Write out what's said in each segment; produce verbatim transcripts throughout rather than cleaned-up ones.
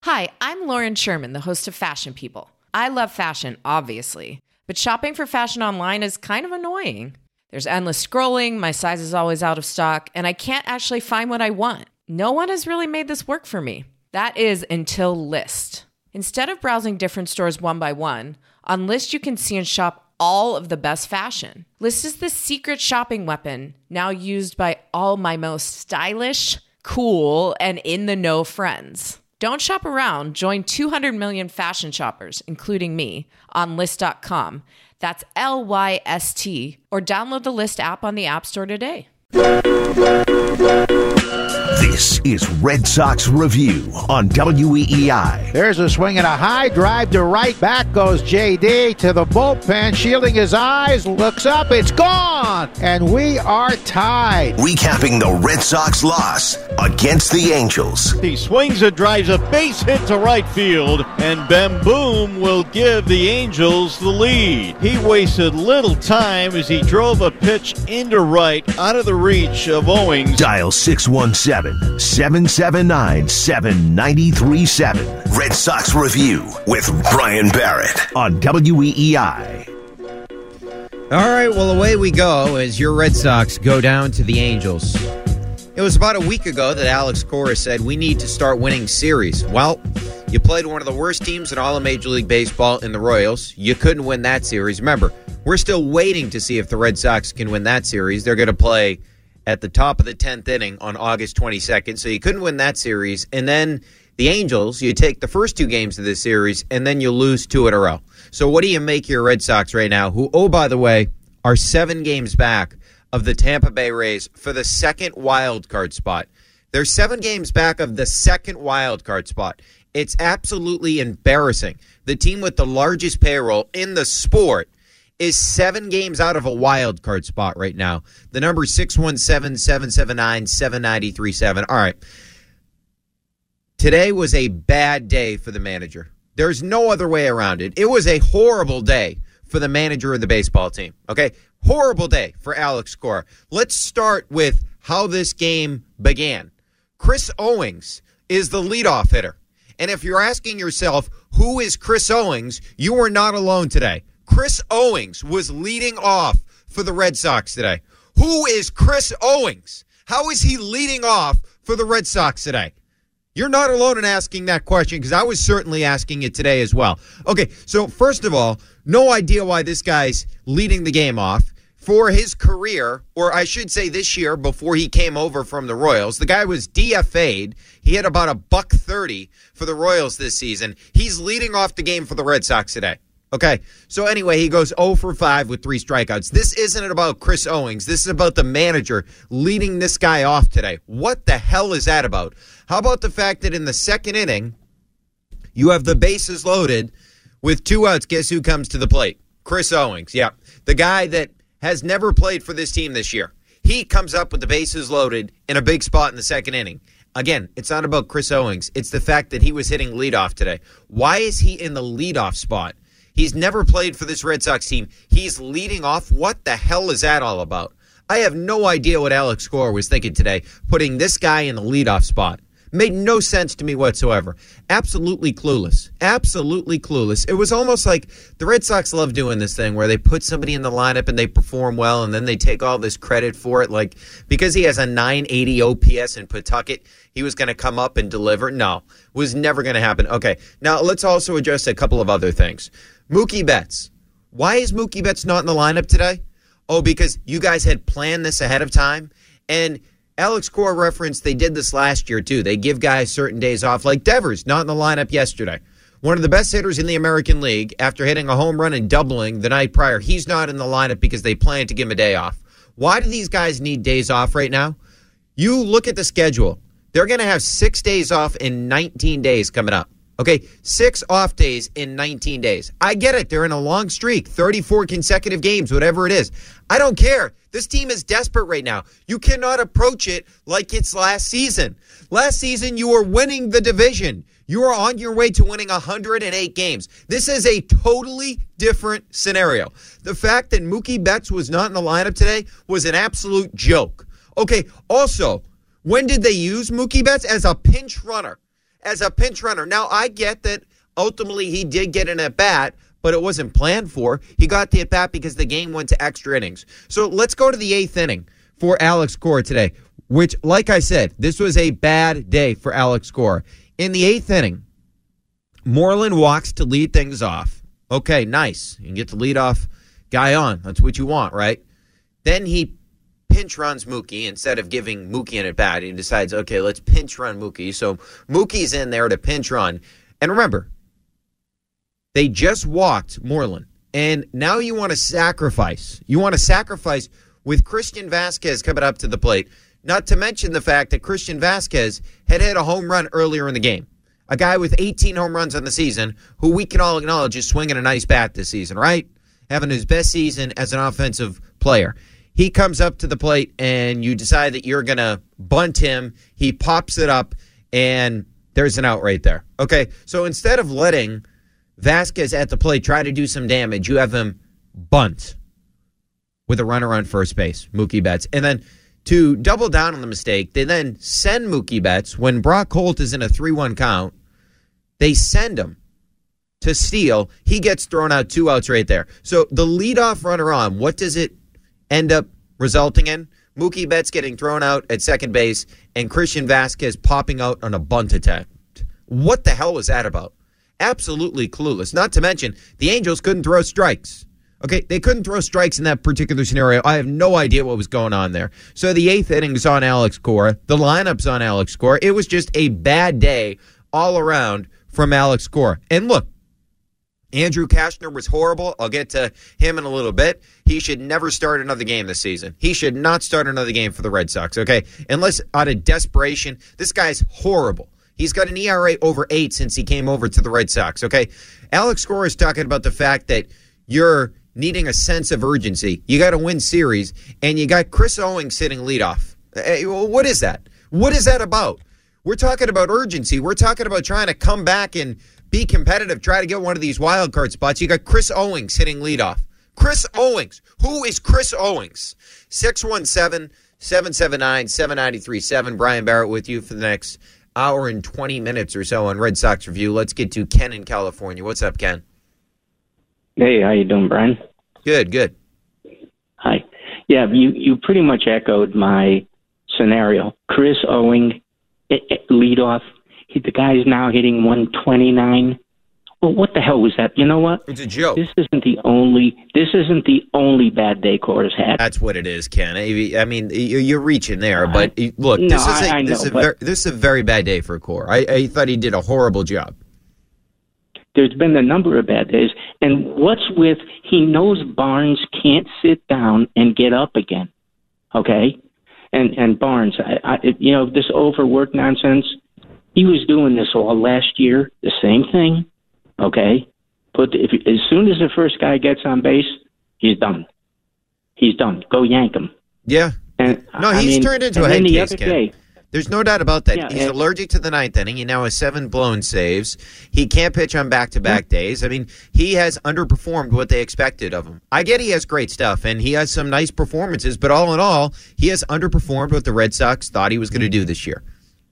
Hi, I'm Lauren Sherman, the host of Fashion People. I love fashion, obviously, but shopping for fashion online is kind of annoying. There's endless scrolling, my size is always out of stock, and I can't actually find what I want. No one has really made this work for me. That is until Lyst. Instead of browsing different stores one by one, on Lyst you can see and shop all of the best fashion. Lyst is the secret shopping weapon, now used by all my most stylish, cool, and in-the-know friends. Don't shop around. Join two hundred million fashion shoppers, including me, on Lyst dot com. That's L Y S T. Or download the Lyst app on the App Store today. This is Red Sox Review on W E E I. There's a swing and a high drive to right. Back goes J D to the bullpen, shielding his eyes, looks up, it's gone, and we are tied. Recapping the Red Sox loss against the Angels. He swings and drives a base hit to right field, and Bam Boom will give the Angels the lead. He wasted little time as he drove a pitch into right out of the reach of Owings. Dial six one seven, seven seven nine, seven nine three seven. Red Sox Review with Brian Barrett on W E E I. All right, well, away we go as your Red Sox go down to the Angels. It was about a week ago that Alex Cora said we need to start winning series. Well, you played one of the worst teams in all of Major League Baseball in the Royals. You couldn't win that series. Remember, we're still waiting to see if the Red Sox can win that series. They're going to play at the top of the tenth inning on August twenty-second, so you couldn't win that series. And then the Angels, you take the first two games of this series, and then you lose two in a row. So what do you make your Red Sox right now, who, oh, by the way, are seven games back of the Tampa Bay Rays for the second wild card spot? They're seven games back of the second wild card spot. It's absolutely embarrassing. The team with the largest payroll in the sport is seven games out of a wild card spot right now. The number is six one seven, seven seven nine, seven nine three seven. All right. Today was a bad day for the manager. There's no other way around it. It was a horrible day for the manager of the baseball team. Okay? Horrible day for Alex Cora. Let's start with how this game began. Chris Owings is the leadoff hitter. And if you're asking yourself, who is Chris Owings, you are not alone today. Chris Owings was leading off for the Red Sox today. Who is Chris Owings? How is he leading off for the Red Sox today? You're not alone in asking that question, because I was certainly asking it today as well. Okay, so first of all, no idea why this guy's leading the game off. For his career, or I should say this year before he came over from the Royals, the guy was D F A'd. He had about a buck thirty for the Royals this season. He's leading off the game for the Red Sox today. Okay, so anyway, he goes oh for five with three strikeouts. This isn't about Chris Owings. This is about the manager leading this guy off today. What the hell is that about? How about the fact that in the second inning, you have the bases loaded with two outs. Guess who comes to the plate? Chris Owings. Yeah, the guy that has never played for this team this year. He comes up with the bases loaded in a big spot in the second inning. Again, it's not about Chris Owings. It's the fact that he was hitting leadoff today. Why is he in the leadoff spot? He's never played for this Red Sox team. He's leading off. What the hell is that all about? I have no idea what Alex Cora was thinking today, putting this guy in the leadoff spot. Made no sense to me whatsoever. Absolutely clueless. Absolutely clueless. It was almost like the Red Sox love doing this thing where they put somebody in the lineup and they perform well, and then they take all this credit for it. Like, because he has a nine eighty O P S in Pawtucket, he was going to come up and deliver. No, was never going to happen. Okay, now let's also address a couple of other things. Mookie Betts. Why is Mookie Betts not in the lineup today? Oh, because you guys had planned this ahead of time, and Alex Cora referenced they did this last year, too. They give guys certain days off, like Devers, not in the lineup yesterday. One of the best hitters in the American League, after hitting a home run and doubling the night prior, he's not in the lineup because they plan to give him a day off. Why do these guys need days off right now? You look at the schedule. They're going to have six days off in nineteen days coming up. Okay, six off days in nineteen days. I get it. They're in a long streak, thirty-four consecutive games, whatever it is. I don't care. This team is desperate right now. You cannot approach it like it's last season. Last season, you were winning the division. You are on your way to winning one hundred eight games. This is a totally different scenario. The fact that Mookie Betts was not in the lineup today was an absolute joke. Okay, also, when did they use Mookie Betts? As a pinch runner. as a pinch runner. Now, I get that ultimately he did get an at-bat, but it wasn't planned for. He got the at-bat because the game went to extra innings. So let's go to the eighth inning for Alex Cora today, which, like I said, this was a bad day for Alex Cora. In the eighth inning, Moreland walks to lead things off. Okay, nice. You can get the leadoff guy on. That's what you want, right? Then he pinch runs Mookie instead of giving Mookie an at-bat. He decides, okay, let's pinch run Mookie. So Mookie's in there to pinch run. And remember, they just walked Moreland. And now you want to sacrifice. You want to sacrifice with Christian Vasquez coming up to the plate. Not to mention the fact that Christian Vasquez had hit a home run earlier in the game. A guy with eighteen home runs on the season who we can all acknowledge is swinging a nice bat this season, right? Having his best season as an offensive player. He comes up to the plate and you decide that you're going to bunt him. He pops it up and there's an out right there. Okay, so instead of letting Vasquez at the plate try to do some damage, you have him bunt with a runner on first base, Mookie Betts. And then to double down on the mistake, they then send Mookie Betts, when Brock Holt is in a three one count, they send him to steal. He gets thrown out, two outs right there. So the leadoff runner on, what does it end up resulting in? Mookie Betts getting thrown out at second base and Christian Vasquez popping out on a bunt attempt. What the hell was that about? Absolutely clueless. Not to mention, the Angels couldn't throw strikes. Okay, they couldn't throw strikes in that particular scenario. I have no idea what was going on there. So the eighth inning's on Alex Cora. The lineup's on Alex Cora. It was just a bad day all around from Alex Cora. And look, Andrew Kashner was horrible. I'll get to him in a little bit. He should never start another game this season. He should not start another game for the Red Sox, okay? Unless out of desperation. This guy's horrible. He's got an E R A over eight since he came over to the Red Sox, okay? Alex Cora is talking about the fact that you're needing a sense of urgency. You got to win series, and you got Chris Owings sitting leadoff. Hey, what is that? What is that about? We're talking about urgency. We're talking about trying to come back and be competitive, try to get one of these wild card spots. You got Chris Owings sitting leadoff. Chris Owings. Who is Chris Owings? six one seven, seven seven nine, seven nine three seven. Brian Barrett with you for the next hour and twenty minutes or so on Red Sox Review. Let's get to Ken in California. What's up, Ken? Hey, how you doing, Brian? Good, good. Hi. Yeah, you, you pretty much echoed my scenario. Chris Owing, it, it, leadoff. He, the guy's now hitting one twenty-nine. Well, what the hell was that? You know what? It's a joke. This isn't the only. This isn't the only bad day Cora's had. That's what it is, Ken. I mean, you're reaching there, but look, no, this is a, I, I know, this, is a but, very, this is a very bad day for Cora. I, I thought he did a horrible job. There's been a number of bad days. And what's with, he knows Barnes can't sit down and get up again, okay? And and Barnes, I, I, you know, this overwork nonsense, he was doing this all last year, the same thing, okay? Put the, if as soon as the first guy gets on base, he's done. He's done. Go yank him. Yeah. And, no, I he's mean, turned into a head the case, other Ken. day, There's no doubt about that. Yeah, He's and, allergic to the ninth inning. He now has seven blown saves. He can't pitch on back-to-back days. I mean, he has underperformed what they expected of him. I get he has great stuff, and he has some nice performances, but all in all, he has underperformed what the Red Sox thought he was going to do this year.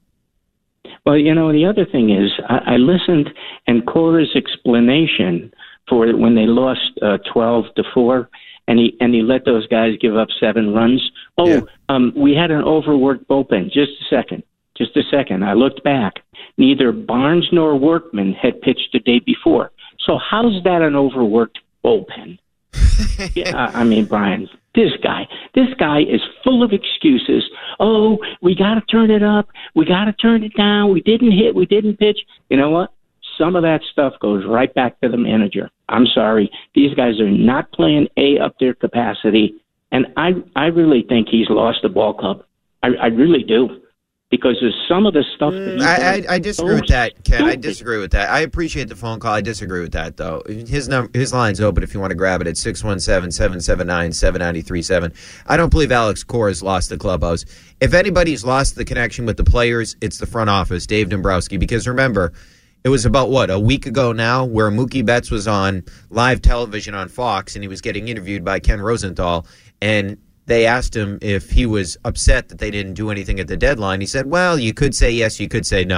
Well, you know, the other thing is, I, I listened, and Cora's explanation for it when they lost uh, twelve to four, and he and he let those guys give up seven runs. Oh, yeah. um, we had an overworked bullpen. Just a second. Just a second. I looked back. Neither Barnes nor Workman had pitched the day before. So how's that an overworked bullpen? yeah, I mean, Brian, this guy, this guy is full of excuses. Oh, we got to turn it up. We got to turn it down. We didn't hit. We didn't pitch. You know what? Some of that stuff goes right back to the manager. I'm sorry. These guys are not playing A up their capacity. And I I really think he's lost the ball club. I, I really do. Because there's some of the stuff that he's I, I, I disagree so with that, Ken. stupid. I disagree with that. I appreciate the phone call. I disagree with that, though. His num- his line's open if you want to grab it at six one seven, seven seven nine, seven nine three seven. I don't believe Alex Cora's lost the clubhouse. If anybody's lost the connection with the players, it's the front office, Dave Dombrowski. Because remember, it was about, what, a week ago now where Mookie Betts was on live television on Fox and he was getting interviewed by Ken Rosenthal, and they asked him if he was upset that they didn't do anything at the deadline. He said, well, you could say yes, you could say no.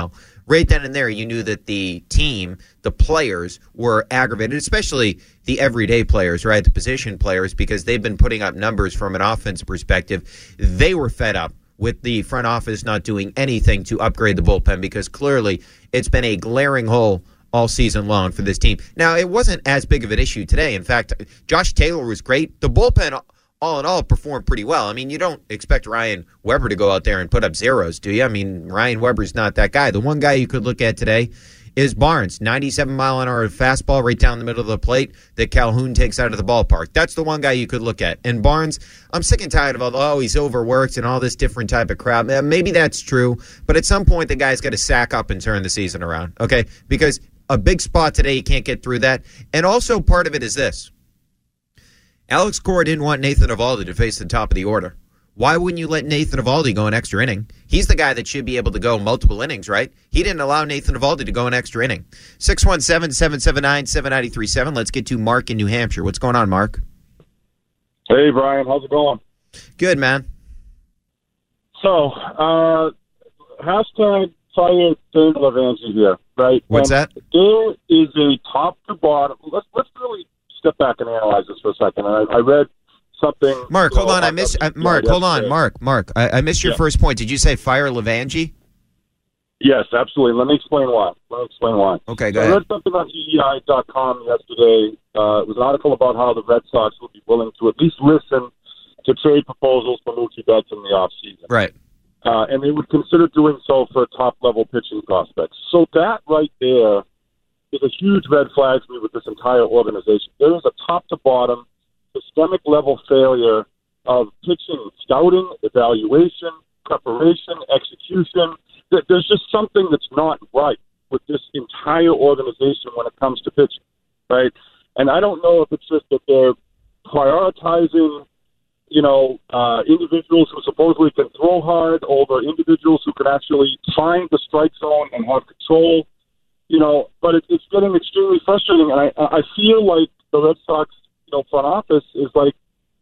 right then and there, you knew that the team, the players, were aggravated, especially the everyday players, right, the position players, because they've been putting up numbers from an offensive perspective. They were fed up with the front office not doing anything to upgrade the bullpen because clearly it's been a glaring hole all season long for this team. Now, it wasn't as big of an issue today. In fact, Josh Taylor was great. The bullpen, all in all, performed pretty well. I mean, you don't expect Ryan Weber to go out there and put up zeros, do you? I mean, Ryan Weber's not that guy. The one guy you could look at today is Barnes, ninety-seven mile an hour fastball right down the middle of the plate that Calhoun takes out of the ballpark. That's the one guy you could look at. And Barnes, I'm sick and tired of all, oh, he's overworked and all this different type of crap. Maybe that's true, but at some point the guy's got to sack up and turn the season around, okay? Because a big spot today, you can't get through that. And also part of it is this. Alex Cora didn't want Nathan Eovaldi to face the top of the order. Why wouldn't you let Nathan Eovaldi go an extra inning? He's the guy that should be able to go multiple innings, right? He didn't allow Nathan Eovaldi to go an extra inning. six one seven, seven seven nine, seven nine three seven. Let's get to Mark in New Hampshire. What's going on, Mark? Hey, Brian. How's it going? Good, man. So, uh, hashtag fire Dane Levangie here, right? What's and that? There is a top to bottom. Let's, let's really step back and analyze this for a second. I, I read something. Mark, hold on. I missed. Uh, Mark, hold on. Mark, Mark. I, I missed your yeah. first point. Did you say fire Levangie? Yes, absolutely. Let me explain why. Let me explain why. Okay, go so ahead. I read something on E E I dot com yesterday. Uh, it was an article about how the Red Sox would be willing to at least listen to trade proposals for Mookie Betts in the offseason. Right. Uh, and they would consider doing so for top-level pitching prospects. So that right there is a huge red flag for me with this entire organization. There is a top-to-bottom systemic-level failure of pitching, scouting, evaluation, preparation, execution. There's just something that's not right with this entire organization when it comes to pitching, right? And I don't know if it's just that they're prioritizing, you know, uh, individuals who supposedly can throw hard over individuals who can actually find the strike zone and have control, you know, but it, it's getting extremely frustrating. And I, I feel like the Red Sox, you know, front office is like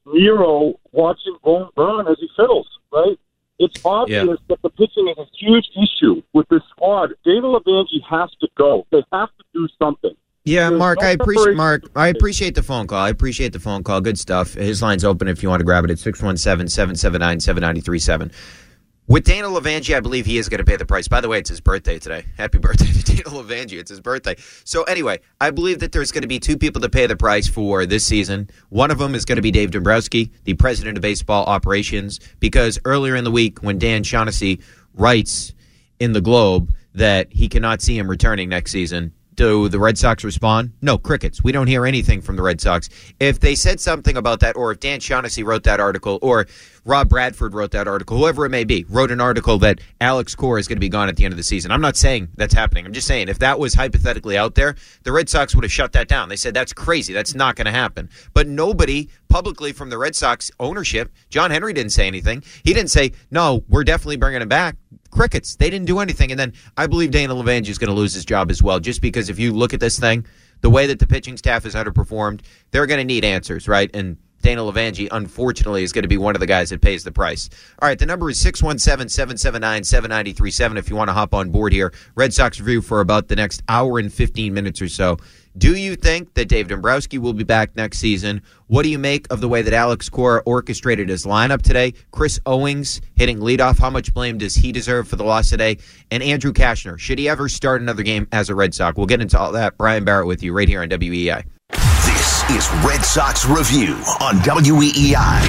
Nero watching Bone burn as he fiddles, right? It's obvious yeah. that the pitching is a huge issue with this squad. Dane Levangie has to go. They have to do something. Yeah, There's Mark, no I appreciate Mark. I appreciate the phone call. I appreciate the phone call. Good stuff. His line's open if you want to grab it at six one seven, seven seven nine, seven nine three seven. With Dane Levangie, I believe he is going to pay the price. By the way, it's his birthday today. Happy birthday to Dane Levangie. It's his birthday. So anyway, I believe that there's going to be two people to pay the price for this season. One of them is going to be Dave Dombrowski, the president of baseball operations, because earlier in the week when Dan Shaughnessy writes in the Globe that he cannot see him returning next season, do the Red Sox respond? No, crickets. We don't hear anything from the Red Sox. If they said something about that, or if Dan Shaughnessy wrote that article, or Rob Bradford wrote that article, whoever it may be, wrote an article that Alex Cora is going to be gone at the end of the season. I'm not saying that's happening. I'm just saying if that was hypothetically out there, the Red Sox would have shut that down. They said, that's crazy. That's not going to happen. But nobody publicly from the Red Sox ownership, John Henry didn't say anything. He didn't say, no, we're definitely bringing him back. Crickets. They didn't do anything. And then I believe Dane Levangie is going to lose his job as well, just because if you look at this thing, the way that the pitching staff has underperformed, they're going to need answers, right? And Dane Levangie, unfortunately, is going to be one of the guys that pays the price. All right, the number is six one seven, seven seven nine, seven nine three seven if you want to hop on board here. Red Sox Review for about the next hour and fifteen minutes or so. Do you think that Dave Dombrowski will be back next season? What do you make of the way that Alex Cora orchestrated his lineup today? Chris Owings hitting leadoff. How much blame does he deserve for the loss today? And Andrew Kashner, should he ever start another game as a Red Sox? We'll get into all that. Brian Barrett with you right here on W E I. This is Red Sox Review on W E E I.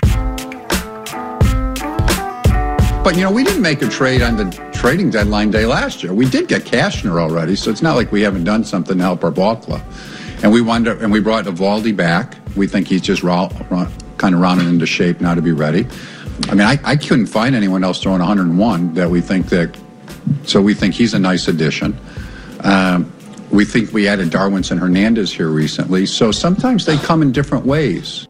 But, you know, we didn't make a trade on the trading deadline day last year. We did get Kashner already, so it's not like we haven't done something to help our ball club. And we wonder, and we brought Eovaldi back. We think he's just raw, raw, kind of rounded into shape now to be ready. I mean, I, I couldn't find anyone else throwing one hundred one that we think that, so we think he's a nice addition. Um, we think we added Darwinson Hernandez here recently, so sometimes they come in different ways.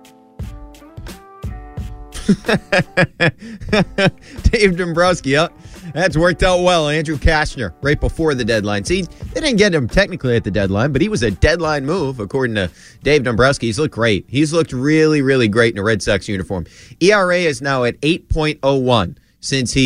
Dave Dombrowski, yeah, that's worked out well. Andrew Kashner, right before the deadline. See, they didn't get him technically at the deadline, but he was a deadline move, according to Dave Dombrowski. He's looked great. He's looked really, really great in a Red Sox uniform. E R A is now at eight point oh one since he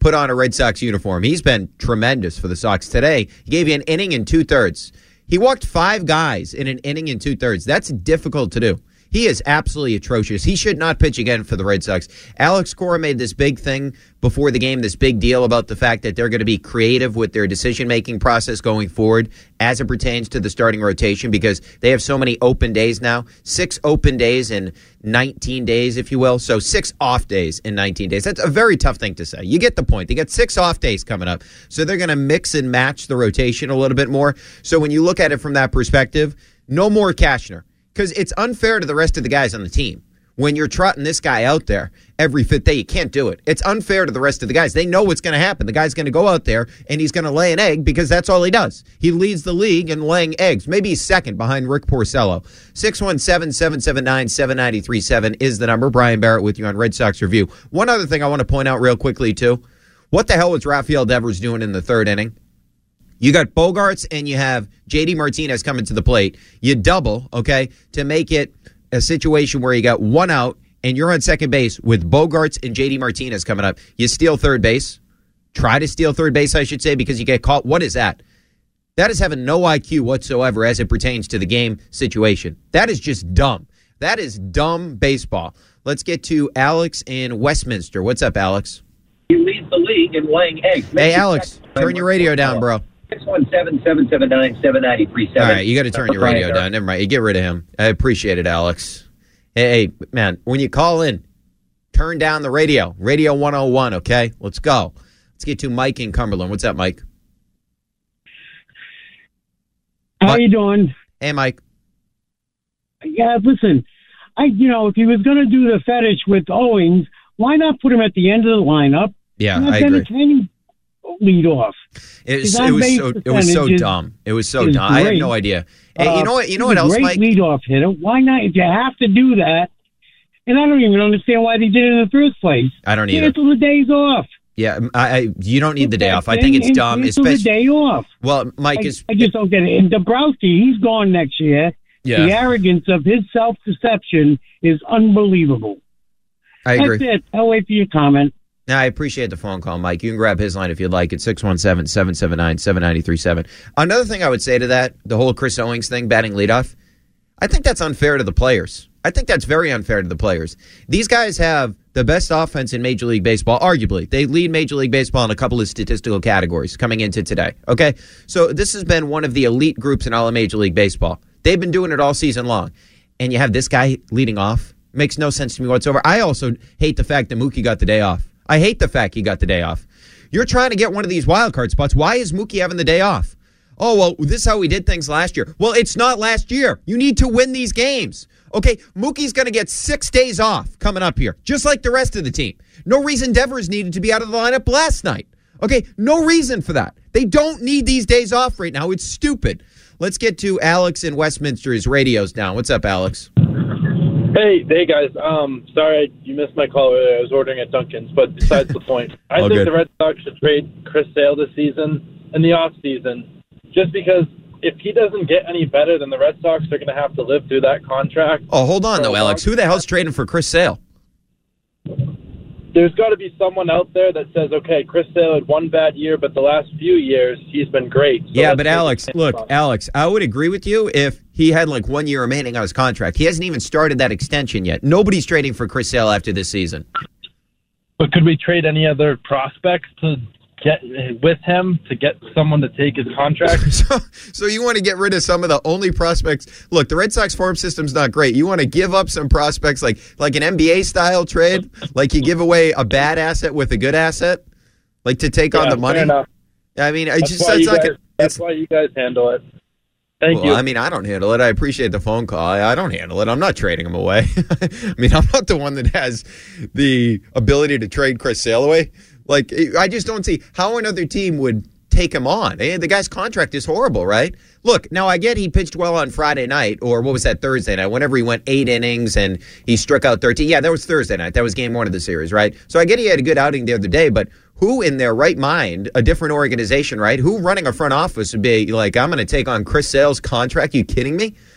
put on a Red Sox uniform. He's been tremendous for the Sox today. He gave you an inning and two-thirds. He walked five guys in an inning and two-thirds. That's difficult to do. He is absolutely atrocious. He should not pitch again for the Red Sox. Alex Cora made this big thing before the game, this big deal about the fact that they're going to be creative with their decision-making process going forward as it pertains to the starting rotation because they have so many open days now. Six open days in nineteen days, if you will. So six off days in nineteen days. That's a very tough thing to say. You get the point. They got six off days coming up. So they're going to mix and match the rotation a little bit more. So when you look at it from that perspective, no more Cashner. Because it's unfair to the rest of the guys on the team. When you're trotting this guy out there every fifth day, you can't do it. It's unfair to the rest of the guys. They know what's going to happen. The guy's going to go out there, and he's going to lay an egg because that's all he does. He leads the league in laying eggs. Maybe he's second behind Rick Porcello. six one seven, seven seven nine, seven nine three seven is the number. Brian Barrett with you on Red Sox Review. One other thing I want to point out real quickly, too. What the hell was Rafael Devers doing in the third inning? You got Bogarts and you have J D Martinez coming to the plate. You double, okay, to make it a situation where you got one out and you're on second base with Bogarts and J D Martinez coming up. You steal third base. Try to steal third base, I should say, because you get caught. What is that? That is having no I Q whatsoever as it pertains to the game situation. That is just dumb. That is dumb baseball. Let's get to Alex in Westminster. What's up, Alex? He leads the league in laying eggs. Hey, Alex, turn your radio down, bro. six one seven, seven seven nine, seven nine three seven. All right, you got to turn your radio down. Never mind. You get rid of him. I appreciate it, Alex. Hey, hey, man, when you call in, turn down the radio. Radio one oh one, okay? Let's go. Let's get to Mike in Cumberland. What's up, Mike? How Mike? You doing? Hey, Mike. Yeah, listen, I you know, if he was going to do the fetish with Owings, why not put him at the end of the lineup? Yeah, I agree. Lead off. It was, it was so it was so dumb. It was so dumb. Great. I had no idea. Hey, uh, you know what? You know what else, great Mike? Great leadoff hitter. Why not? If you have to do that, and I don't even understand why they did it in the first place. I don't either. Cancel the days off. Yeah, I, I you don't need the day off. I think it's dumb. Cancel the day off. Well, Mike I, is. I just don't get it. And Dombrowski, he's gone next year. Yeah. The arrogance of his self-deception is unbelievable. I agree. That's it. I'll wait for your comment. Now, I appreciate the phone call, Mike. You can grab his line if you'd like at six one seven, seven seven nine, seven nine three seven. Another thing I would say to that, the whole Chris Owings thing, batting leadoff, I think that's unfair to the players. I think that's very unfair to the players. These guys have the best offense in Major League Baseball, arguably. They lead Major League Baseball in a couple of statistical categories coming into today, okay? So this has been one of the elite groups in all of Major League Baseball. They've been doing it all season long. And you have this guy leading off. Makes no sense to me whatsoever. I also hate the fact that Mookie got the day off. I hate the fact he got the day off. You're trying to get one of these wild card spots. Why is Mookie having the day off? Oh, well, this is how we did things last year. Well, it's not last year. You need to win these games. Okay, Mookie's going to get six days off coming up here, just like the rest of the team. No reason Devers needed to be out of the lineup last night. Okay, no reason for that. They don't need these days off right now. It's stupid. Let's get to Alex in Westminster. His radio's down. What's up, Alex? Hey, hey guys. Um, sorry you missed my call earlier. I was ordering at Dunkin's, but besides the point, I think good. the Red Sox should trade Chris Sale this season in the off season, just because if he doesn't get any better, then the Red Sox are going to have to live through that contract. Oh, hold on though, Alex. Who the hell's trading for Chris Sale? There's got to be someone out there that says, okay, Chris Sale had one bad year, but the last few years he's been great. So yeah, but Alex, look, Alex, I would agree with you if he had like one year remaining on his contract. He hasn't even started that extension yet. Nobody's trading for Chris Sale after this season. But could we trade any other prospects to get with him to get someone to take his contract? so, so you want to get rid of some of the only prospects? Look, the Red Sox farm system's not great. You want to give up some prospects like like an N B A style trade, like you give away a bad asset with a good asset, like to take yeah, on the money. Fair enough. I mean, I that's just why that's you like guys, a, that's why you guys handle it. Thank well, you. I mean, I don't handle it. I appreciate the phone call. I, I don't handle it. I'm not trading him away. I mean, I'm not the one that has the ability to trade Chris Sale away. Like, I just don't see how another team would take him on. The guy's contract is horrible, right? Look, now I get he pitched well on Friday night, or what was that, Thursday night, whenever he went eight innings and he struck out thirteen. Yeah, that was Thursday night. That was game one of the series, right? So I get he had a good outing the other day, but who in their right mind, a different organization, right? Who running a front office would be like, I'm going to take on Chris Sale's contract? Are you kidding me?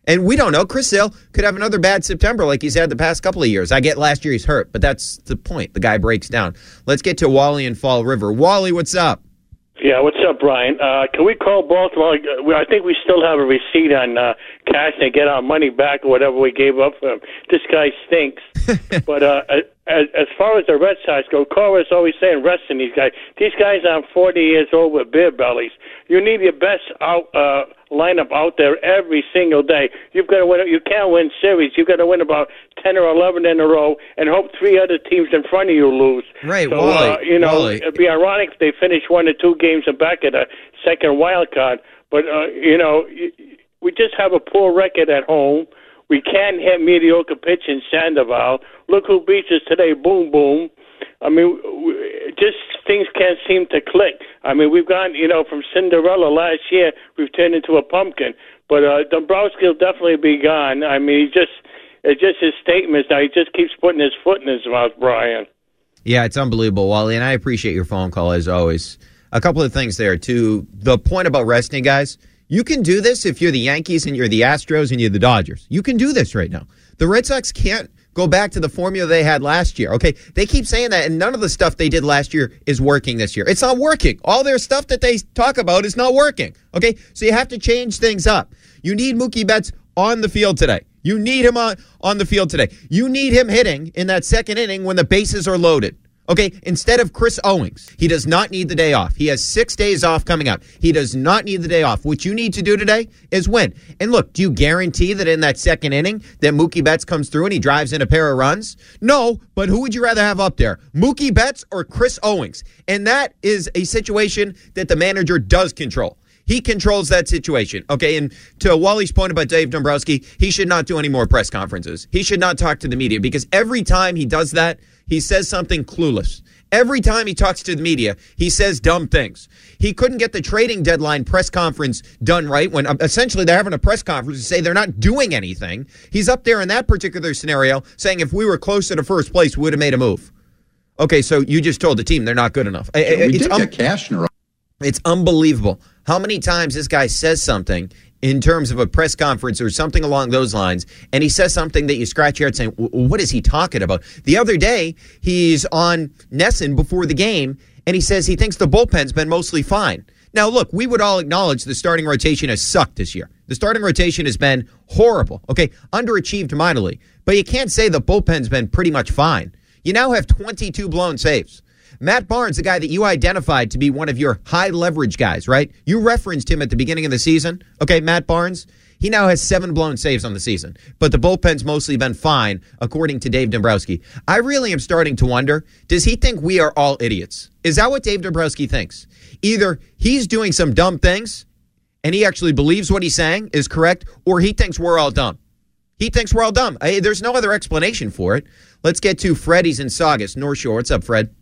And we don't know. Chris Sale could have another bad September like he's had the past couple of years. I get last year he's hurt, but that's the point. The guy breaks down. Let's get to Wally in Fall River. Wally, what's up? Yeah, what's up, Brian? Uh, can we call Baltimore? I think we still have a receipt on uh, cash and get our money back or whatever we gave up for him. This guy stinks. But uh, as, as far as the Red Sox go, Cora's always saying resting these guys. These guys are forty years old with beer bellies. You need your best out uh, lineup out there every single day. You've got to win. You can't win series. You've got to win about ten or eleven in a row and hope three other teams in front of you lose. Right, so, Wally. Uh, you know, Wally. It'd be ironic if they finish one or two games and back at a second wild card. But uh, you know, we just have a poor record at home. We can't hit mediocre pitch in Sandoval. Look who beats us today, boom, boom. I mean, just things can't seem to click. I mean, we've gone, you know, from Cinderella last year, we've turned into a pumpkin. But uh, Dombrowski will definitely be gone. I mean, he just, it's just his statements now. He just keeps putting his foot in his mouth, Brian. Yeah, it's unbelievable, Wally, and I appreciate your phone call as always. A couple of things there, too. The point about resting guys, you can do this if you're the Yankees and you're the Astros and you're the Dodgers. You can do this right now. The Red Sox can't go back to the formula they had last year. Okay, they keep saying that, and none of the stuff they did last year is working this year. It's not working. All their stuff that they talk about is not working. Okay, so you have to change things up. You need Mookie Betts on the field today. You need him on, on the field today. You need him hitting in that second inning when the bases are loaded. Okay, instead of Chris Owings, he does not need the day off. He has six days off coming up. He does not need the day off. What you need to do today is win. And look, do you guarantee that in that second inning that Mookie Betts comes through and he drives in a pair of runs? No, but who would you rather have up there, Mookie Betts or Chris Owings? And that is a situation that the manager does control. He controls that situation. Okay, and to Wally's point about Dave Dombrowski, he should not do any more press conferences. He should not talk to the media because every time he does that, he says something clueless. Every time he talks to the media, he says dumb things. He couldn't get the trading deadline press conference done right when essentially they're having a press conference to say they're not doing anything. He's up there in that particular scenario saying if we were closer to first place, we would have made a move. Okay, so you just told the team they're not good enough. Yeah, we it's did um, get Cashner. It's unbelievable how many times this guy says something in terms of a press conference or something along those lines, and he says something that you scratch your head saying, what is he talking about? The other day, he's on Nesson before the game, and he says he thinks the bullpen's been mostly fine. Now, look, we would all acknowledge the starting rotation has sucked this year. The starting rotation has been horrible, okay, underachieved mightily, but you can't say the bullpen's been pretty much fine. You now have twenty-two blown saves. Matt Barnes, the guy that you identified to be one of your high leverage guys, right? You referenced him at the beginning of the season. Okay, Matt Barnes, he now has seven blown saves on the season. But the bullpen's mostly been fine, according to Dave Dombrowski. I really am starting to wonder, does he think we are all idiots? Is that what Dave Dombrowski thinks? Either he's doing some dumb things, and he actually believes what he's saying is correct, or he thinks we're all dumb. He thinks we're all dumb. I, there's no other explanation for it. Let's get to Freddie's in Saugus, North Shore. What's up, Fred?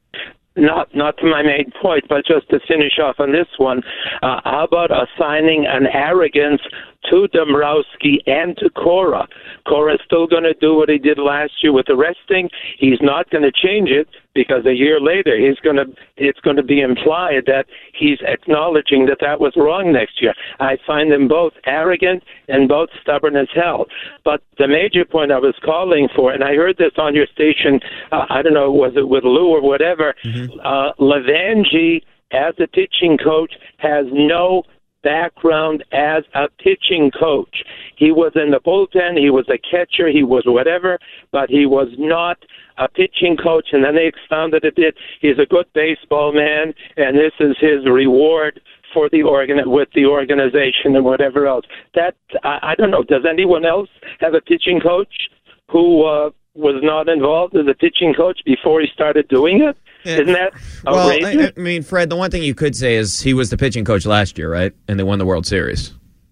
Not not to my main point, but just to finish off on this one, uh, how about assigning an arrogance to Dombrowski and to Cora? Cora's still going to do what he did last year with the resting. He's not going to change it because a year later he's going to it's going to be implied that he's acknowledging that that was wrong next year. I find them both arrogant and both stubborn as hell. But the major point I was calling for, and I heard this on your station, uh, I don't know, was it with Lou or whatever, mm-hmm. uh, Levangie as a pitching coach has no background as a pitching coach. He was in the bullpen, he was a catcher, he was whatever, but he was not a pitching coach, and then they expounded a bit. He's a good baseball man, and this is his reward for the organ with the organization and whatever else. That I, I don't know. Does anyone else have a pitching coach who uh, was not involved as a pitching coach before he started doing it? Yeah. Isn't that outrageous? Well, I, I mean, Fred, the one thing you could say is he was the pitching coach last year, right? And they won the World Series.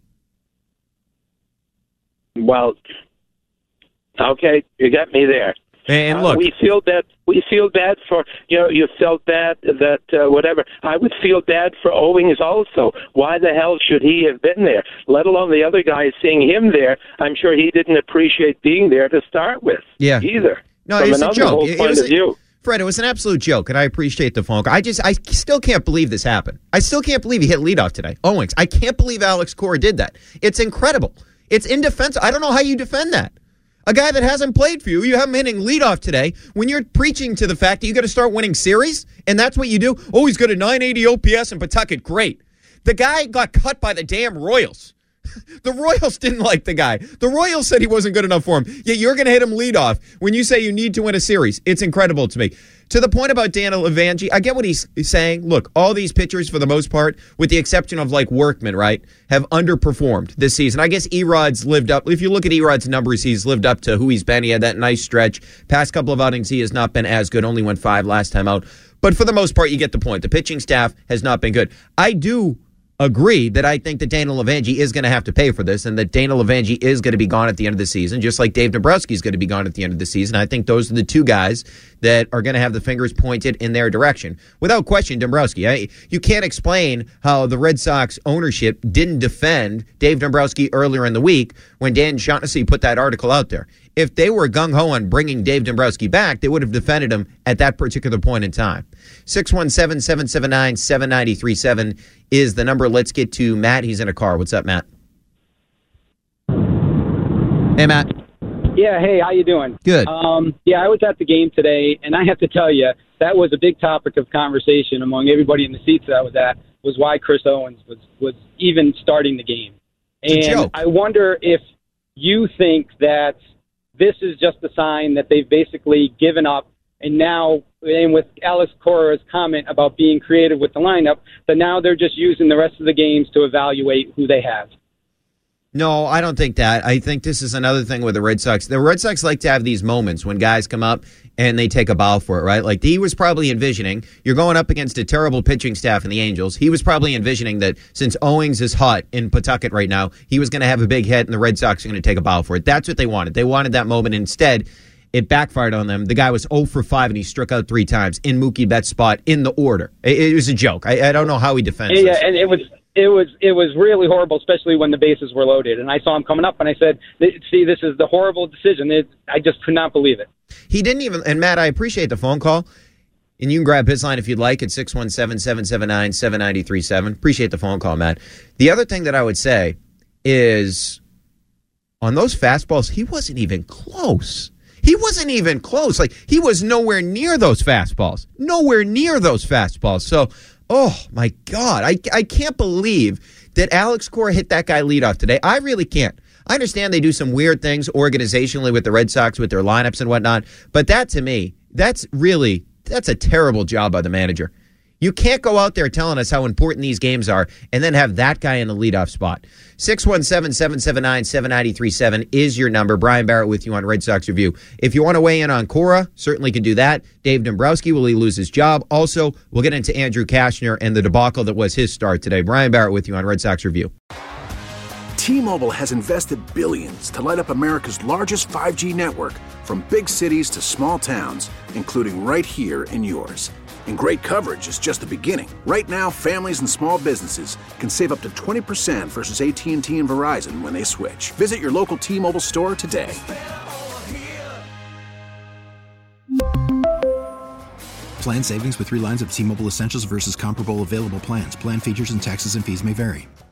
Well, okay, you got me there. And look, uh, we feel that we feel bad for you know you felt bad that uh, whatever. I would feel bad for Owings also. Why the hell should he have been there? Let alone the other guys seeing him there. I'm sure he didn't appreciate being there to start with. Yeah. Either. No, from it's a joke. Whole it, point it was of view. Fred, it was an absolute joke, and I appreciate the phone call. I just, I still can't believe this happened. I still can't believe he hit leadoff today. Owings, I can't believe Alex Cora did that. It's incredible. It's indefensible. I don't know how you defend that. A guy that hasn't played for you, you have him hitting leadoff today. When you're preaching to the fact that you got to start winning series, and that's what you do. Oh, he's got a nine eighty O P S in Pawtucket. Great. The guy got cut by the damn Royals. The Royals didn't like the guy. The Royals said he wasn't good enough for him. Yet you're going to hit him leadoff when you say you need to win a series. It's incredible to me. To the point about Daniel Evangie, I get what he's saying. Look, all these pitchers, for the most part, with the exception of like Workman, right, have underperformed this season. I guess Erod's lived up. If you look at Erod's numbers, he's lived up to who he's been. He had that nice stretch. Past couple of outings, he has not been as good. Only went five last time out. But for the most part, you get the point. The pitching staff has not been good. I do agree that I think that Daniel Evangie is going to have to pay for this and that Daniel Evangie is going to be gone at the end of the season, just like Dave Dombrowski is going to be gone at the end of the season. I think those are the two guys that are going to have the fingers pointed in their direction. Without question, Dombrowski. I, you can't explain how the Red Sox ownership didn't defend Dave Dombrowski earlier in the week when Dan Shaughnessy put that article out there. If they were gung-ho on bringing Dave Dombrowski back, they would have defended him at that particular point in time. six one seven, seven seven nine, seven nine three seven is the number. Let's get to Matt. He's in a car. What's up, Matt? Hey, Matt. Yeah, hey, how you doing? Good. Um, yeah, I was at the game today, and I have to tell you, that was a big topic of conversation among everybody in the seats that I was at, was why Chris Owens was, was even starting the game. And I wonder if you think that this is just a sign that they've basically given up, and now, and with Alex Cora's comment about being creative with the lineup, that now they're just using the rest of the games to evaluate who they have. No, I don't think that. I think this is another thing with the Red Sox. The Red Sox like to have these moments when guys come up and they take a bow for it, right? Like he was probably envisioning, you're going up against a terrible pitching staff in the Angels. He was probably envisioning that since Owings is hot in Pawtucket right now, he was going to have a big hit and the Red Sox are going to take a bow for it. That's what they wanted. They wanted that moment. Instead, it backfired on them. The guy was oh for five and he struck out three times in Mookie Betts' spot in the order. It, it was a joke. I, I don't know how he defends yeah, this. Yeah, and it was... It was it was really horrible, especially when the bases were loaded. And I saw him coming up, and I said, see, this is the horrible decision. It, I just could not believe it. He didn't even, and Matt, I appreciate the phone call. And you can grab his line if you'd like at six one seven, seven seven nine, seven nine three seven. Appreciate the phone call, Matt. The other thing that I would say is on those fastballs, he wasn't even close. He wasn't even close. Like, he was nowhere near those fastballs. Nowhere near those fastballs. So, oh, my God. I, I can't believe that Alex Cora hit that guy leadoff today. I really can't. I understand they do some weird things organizationally with the Red Sox, with their lineups and whatnot. But that, to me, that's really, that's a terrible job by the manager. You can't go out there telling us how important these games are and then have that guy in the leadoff spot. six one seven, seven seven nine, seven nine three seven is your number. Brian Barrett with you on Red Sox Review. If you want to weigh in on Cora, certainly can do that. Dave Dombrowski, will he lose his job? Also, we'll get into Andrew Kashner and the debacle that was his start today. Brian Barrett with you on Red Sox Review. T-Mobile has invested billions to light up America's largest five G network, from big cities to small towns, including right here in yours. And great coverage is just the beginning. Right now, families and small businesses can save up to twenty percent versus A T and T and Verizon when they switch. Visit your local T-Mobile store today. Plan savings with three lines of T-Mobile Essentials versus comparable available plans. Plan features and taxes and fees may vary.